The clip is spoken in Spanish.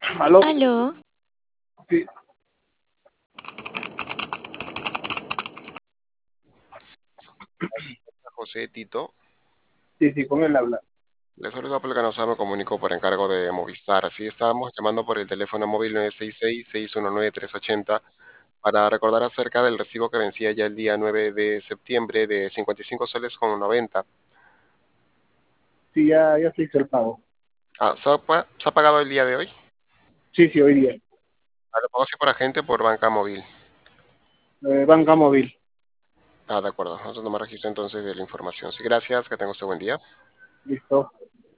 ¿Aló? Aló, Sí, José Tito. sí, sí, con él habla. Le saluda Apple Canosa, me comunico por encargo de Movistar. Así estábamos llamando por el teléfono móvil 966-619-380 para recordar acerca del recibo que vencía ya el día 9 de septiembre de 55 soles con 90. Sí, ya se hizo el pago. ¿Se ha pagado el día de hoy? Sí, sí, hoy día. Lo pago así por agente o por banca móvil. Banca móvil. De acuerdo. Vamos a tomar registro entonces de la información. Sí, gracias. Que tenga usted buen día. Listo.